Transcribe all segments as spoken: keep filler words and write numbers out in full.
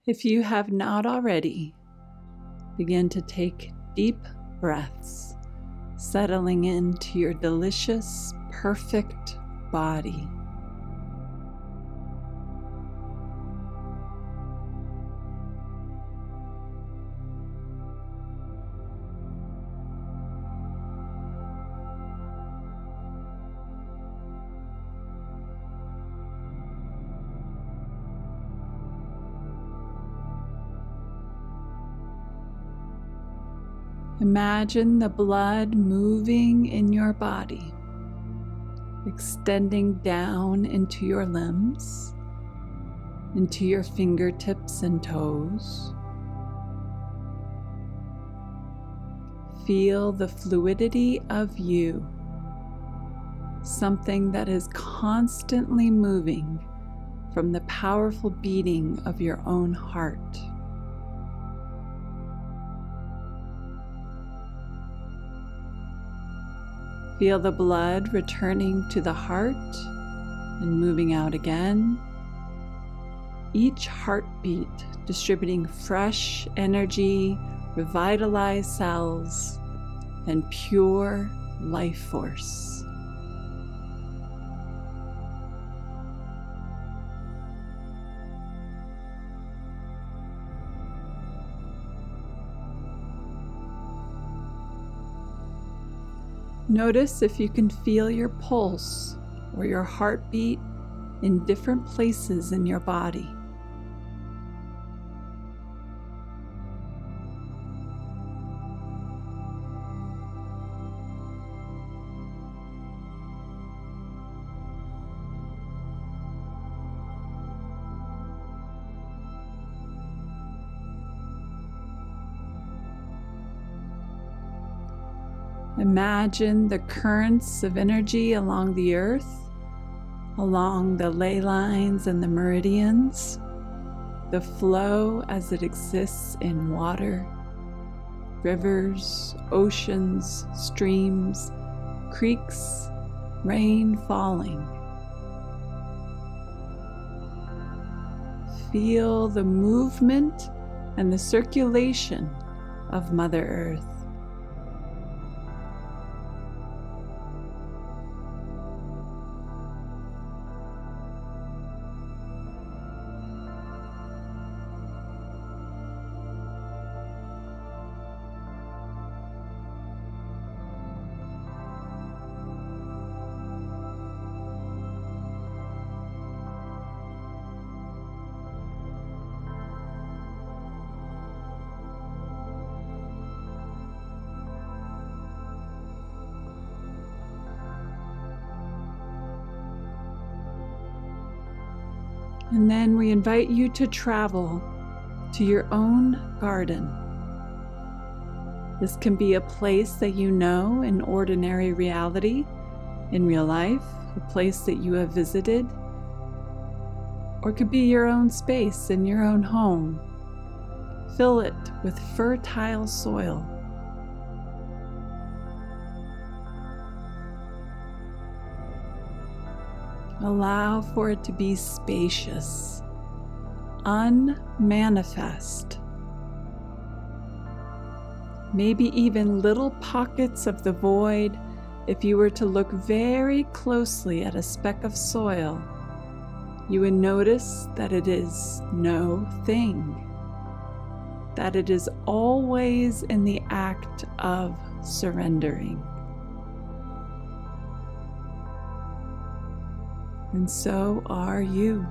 If you have not already, begin to take deep breaths, settling into your delicious, perfect body. Imagine the blood moving in your body, extending down into your limbs, into your fingertips and toes. Feel the fluidity of you, something that is constantly moving from the powerful beating of your own heart. Feel the blood returning to the heart and moving out again. Each heartbeat distributing fresh energy, revitalized cells, and pure life force. Notice if you can feel your pulse or your heartbeat in different places in your body. Imagine the currents of energy along the earth, along the ley lines and the meridians, the flow as it exists in water, rivers, oceans, streams, creeks, rain falling. Feel the movement and the circulation of Mother Earth. And then we invite you to travel to your own garden. This can be a place that you know in ordinary reality, in real life, a place that you have visited, or it could be your own space in your own home. Fill it with fertile soil. Allow for it to be spacious, unmanifest. Maybe even little pockets of the void. If you were to look very closely at a speck of soil, you would notice that it is no thing, that it is always in the act of surrendering. And so are you.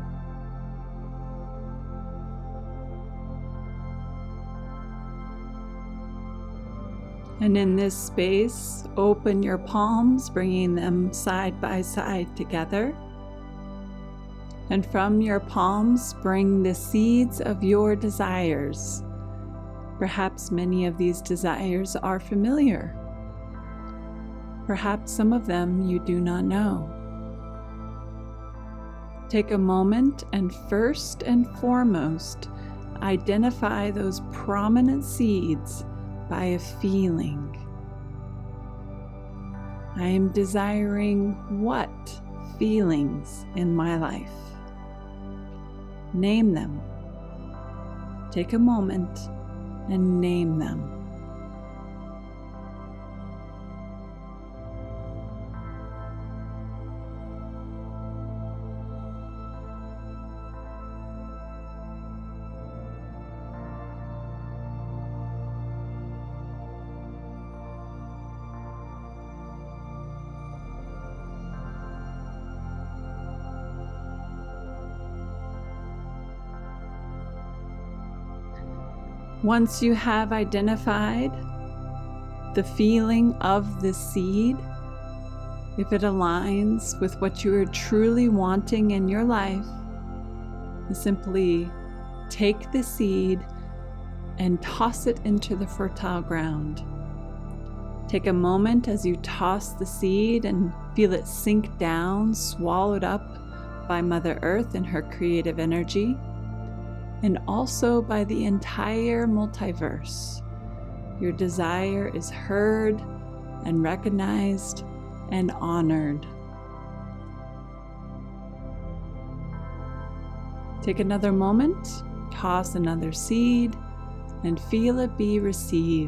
And in this space, open your palms, bringing them side by side together. And from your palms, bring the seeds of your desires. Perhaps many of these desires are familiar. Perhaps some of them you do not know. Take a moment and first and foremost, identify those prominent seeds by a feeling. I am desiring what feelings in my life? Name them. take a moment and name them. Once you have identified the feeling of the seed, if it aligns with what you are truly wanting in your life, simply take the seed and toss it into the fertile ground. Take a moment as you toss the seed and feel it sink down, swallowed up by Mother Earth and her creative energy, and also by the entire multiverse. Your desire is heard and recognized and honored. Take another moment, toss another seed, and feel it be received.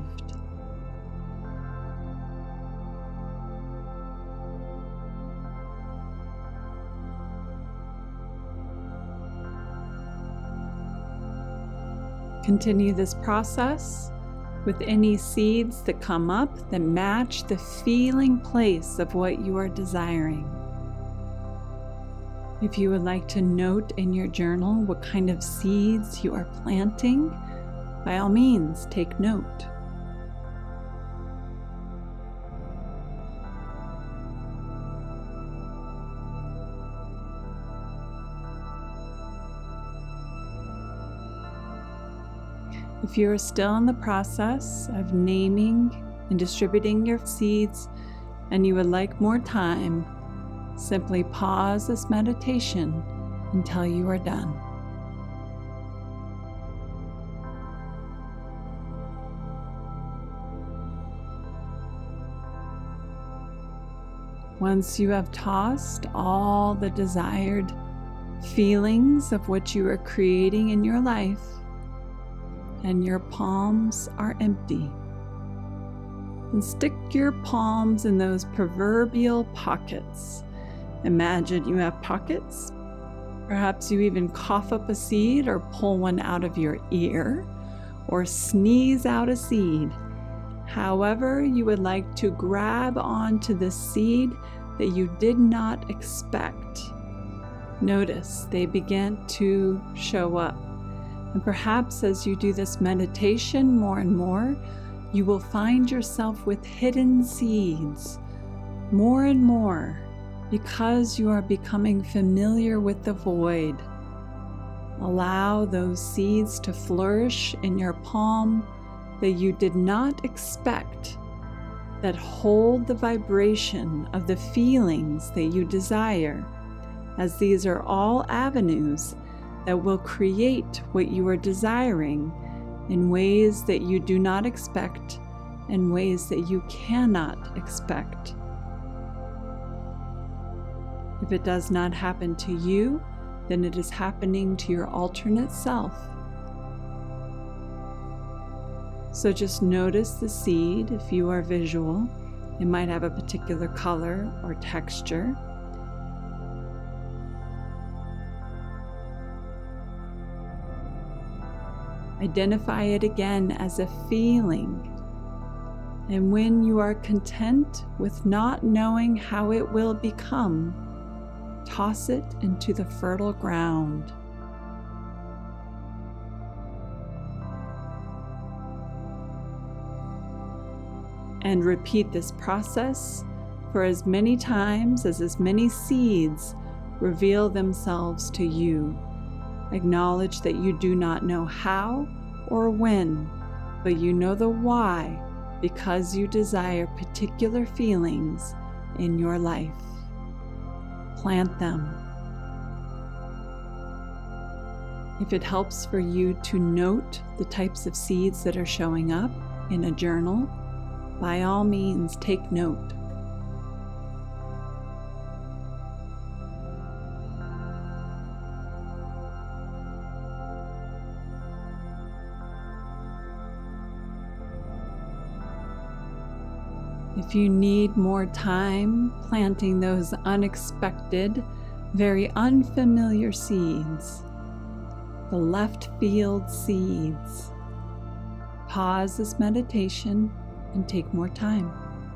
Continue this process with any seeds that come up that match the feeling place of what you are desiring. If you would like to note in your journal what kind of seeds you are planting, by all means, take note. If you are still in the process of naming and distributing your seeds and you would like more time, simply pause this meditation until you are done. Once you have tossed all the desired feelings of what you are creating in your life, and your palms are empty, and stick your palms in those proverbial pockets. Imagine you have pockets. Perhaps you even cough up a seed or pull one out of your ear or sneeze out a seed. However you would like to grab onto the seed that you did not expect. Notice they begin to show up. And perhaps as you do this meditation more and more, you will find yourself with hidden seeds more and more because you are becoming familiar with the void. Allow those seeds to flourish in your palm that you did not expect, that hold the vibration of the feelings that you desire, as these are all avenues that will create what you are desiring in ways that you do not expect and ways that you cannot expect. If it does not happen to you, then it is happening to your alternate self. So just notice the seed. If you are visual, it might have a particular color or texture. Identify it again as a feeling. And when you are content with not knowing how it will become, toss it into the fertile ground. And repeat this process for as many times as as many seeds reveal themselves to you. Acknowledge that you do not know how or when, but you know the why because you desire particular feelings in your life. Plant them. If it helps for you to note the types of seeds that are showing up in a journal, by all means take note. If you need more time planting those unexpected, very unfamiliar seeds, the left field seeds, pause this meditation and take more time.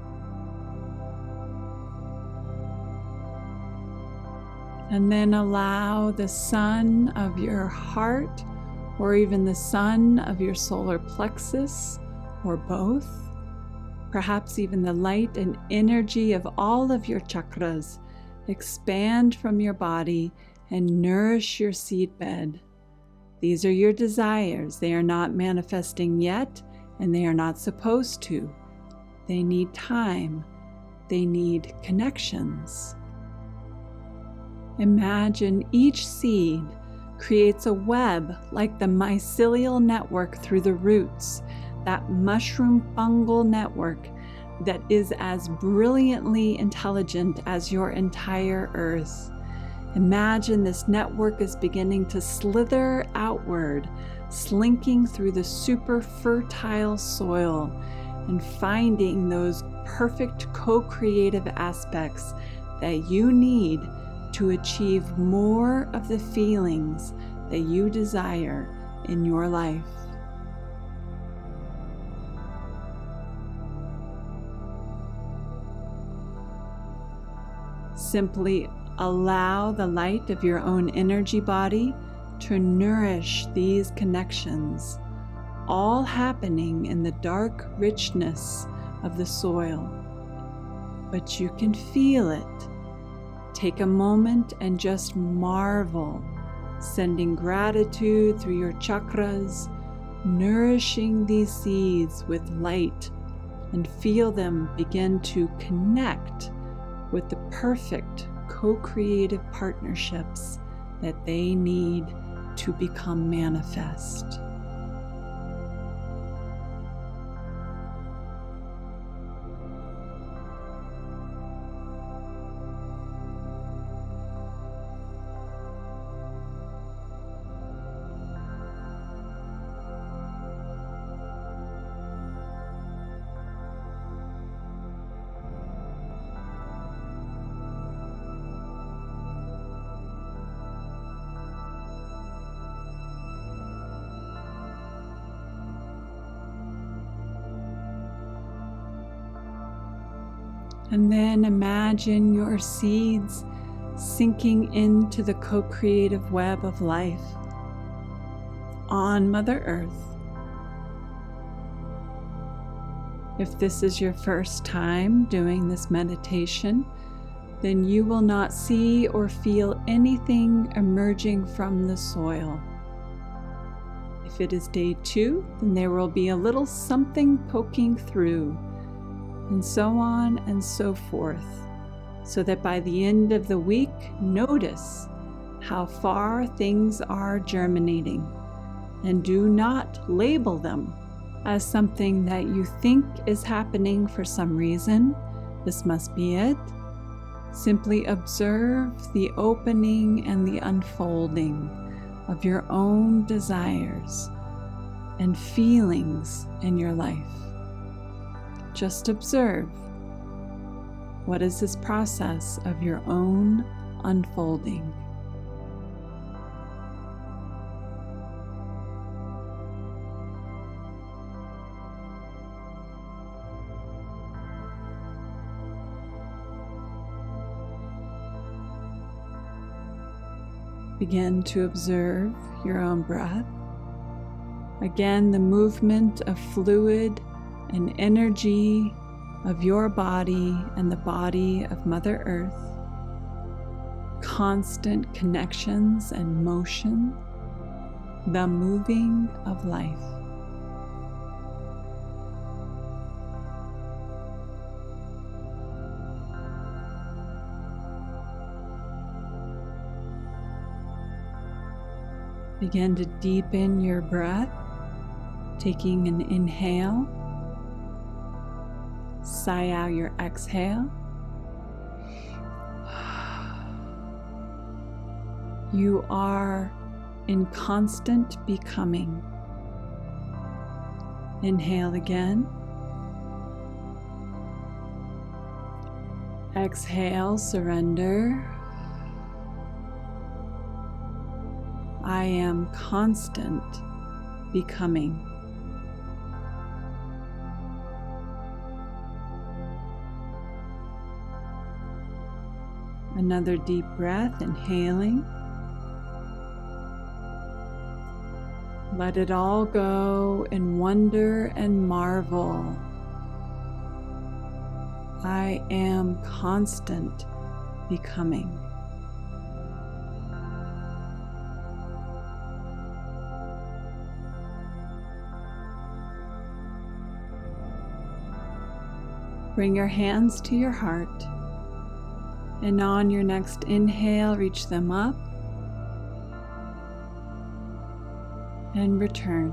And then allow the sun of your heart, or even the sun of your solar plexus, or both, perhaps even the light and energy of all of your chakras, expand from your body and nourish your seedbed. These are your desires. They are not manifesting yet, and they are not supposed to. They need time. They need connections. Imagine each seed creates a web like the mycelial network through the roots, that mushroom fungal network that is as brilliantly intelligent as your entire earth. Imagine this network is beginning to slither outward, slinking through the super fertile soil and finding those perfect co-creative aspects that you need to achieve more of the feelings that you desire in your life. Simply allow the light of your own energy body to nourish these connections, all happening in the dark richness of the soil. But you can feel it. Take a moment and just marvel, sending gratitude through your chakras, nourishing these seeds with light, and feel them begin to connect with the perfect co-creative partnerships that they need to become manifest. And then imagine your seeds sinking into the co-creative web of life on Mother Earth. If this is your first time doing this meditation, then you will not see or feel anything emerging from the soil. If it is day two, then there will be a little something poking through, and so on and so forth, so that by the end of the week, notice how far things are germinating, and do not label them as something that you think is happening for some reason. This must be it. Simply observe the opening and the unfolding of your own desires and feelings in your life. Just observe. What is this process of your own unfolding? Begin to observe your own breath. Again, the movement of fluid and energy of your body and the body of Mother Earth. Constant connections and motion. The moving of life. Begin to deepen your breath, taking an inhale. Sigh out your exhale. You are in constant becoming. Inhale again. Exhale, surrender. I am constant becoming. Another deep breath, inhaling. Let it all go in wonder and marvel. I am constant becoming. Bring your hands to your heart, and on your next inhale, reach them up and return.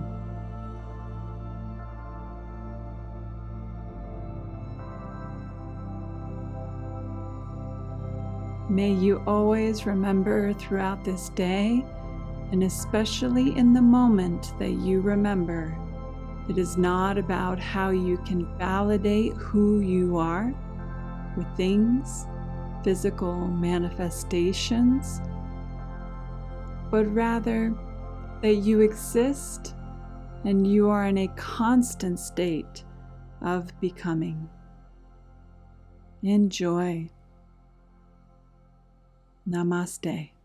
May you always remember throughout this day, and especially in the moment that you remember, it is not about how you can validate who you are with things, physical manifestations, but rather that you exist and you are in a constant state of becoming. Enjoy. Namaste.